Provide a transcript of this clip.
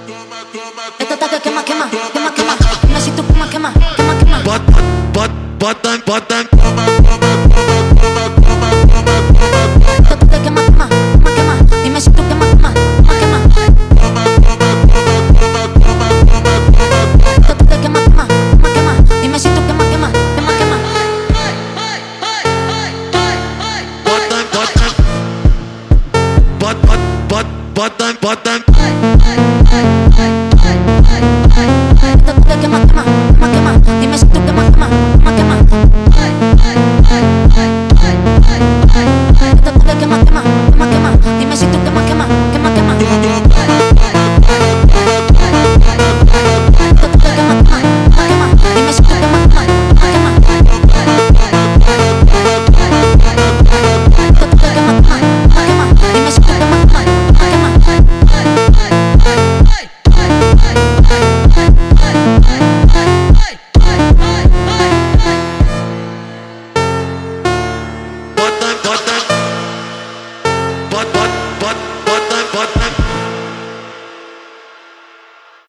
Esto está que quema, quema, quema, quema. Dime si tú quema, quema, quema, quema. Button. Esto está que quema, quema, quema, quema. Dime si tú quema, quema, quema, quema. Esto está que quema, quema, quema, quema. Dime si tú quema, quema, quema, quema. Button. Esto está que quema, quema, quema, quema. Dime si tú quema, quema, quema, quema. Esto está que quema, quema, quema, quema. Dime si tú quema, quema, quema, quema. Esto está que quema, quema, quema, quema. Dime si tú quema, quema, quema, quema. Esto está que quema, quema, quema, quema. Dime si tú quema, quema, quema, quema. Button.